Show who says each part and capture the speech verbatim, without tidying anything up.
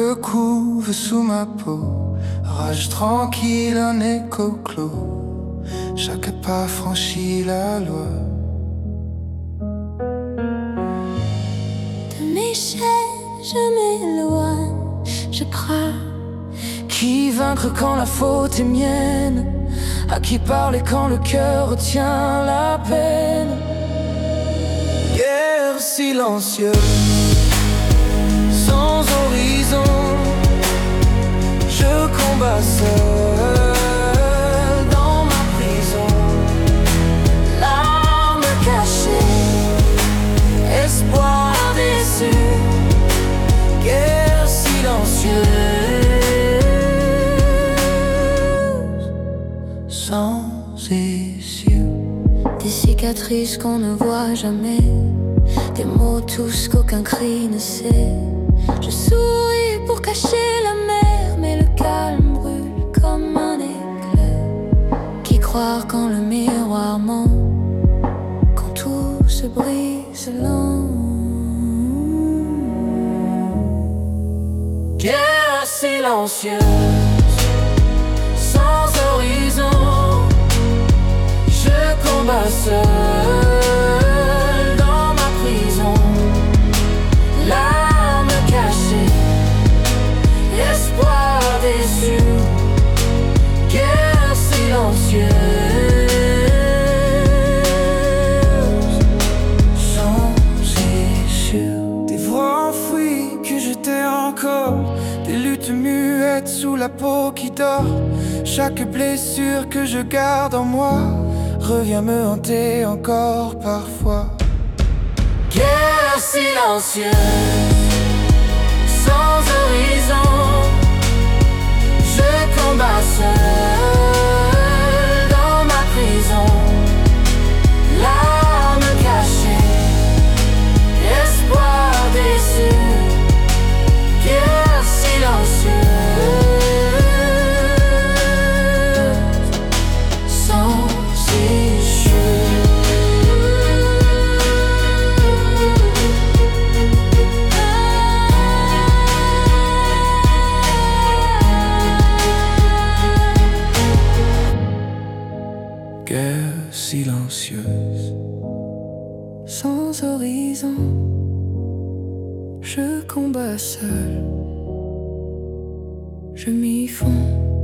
Speaker 1: se couve sous ma peau, rage tranquille, un écho clos. Chaque pas franchit la loi.
Speaker 2: De mes chaînes, je m'éloigne, je crains.
Speaker 3: Qui vaincre quand la faute est mienne? À qui parler quand le cœur retient la peine?
Speaker 1: Guerre silencieuse, sans horizon, je combats seul dans ma prison.
Speaker 3: Larmes cachées, espoir déçu,
Speaker 1: guerre silencieuse, sans issue.
Speaker 2: Des cicatrices qu'on ne voit jamais, des mots tous qu'aucun cri ne sait. Je souris pour cacher la mer, mais le calme brûle comme un éclair. Qui croire quand le miroir ment, quand tout se brise lent.
Speaker 3: guerre silencieuse, sans horizon, je combats seul dans ma prison. Larmes cachées, espoir déçu, guerre silencieuse,
Speaker 1: sans issue. Des voix enfouies que j'étais encore, des luttes muettes sous la peau qui dort. Chaque blessure que je garde en moi revient me hanter encore parfois.
Speaker 3: guerre silencieuse, sans horizon, je combats seul dans ma prison. Larmes cachées, espoir déçu, guerre silencieuse, sans issue.
Speaker 1: Guerre silencieuse,
Speaker 2: Sans horizon, je combats seul. Je m'y fonds.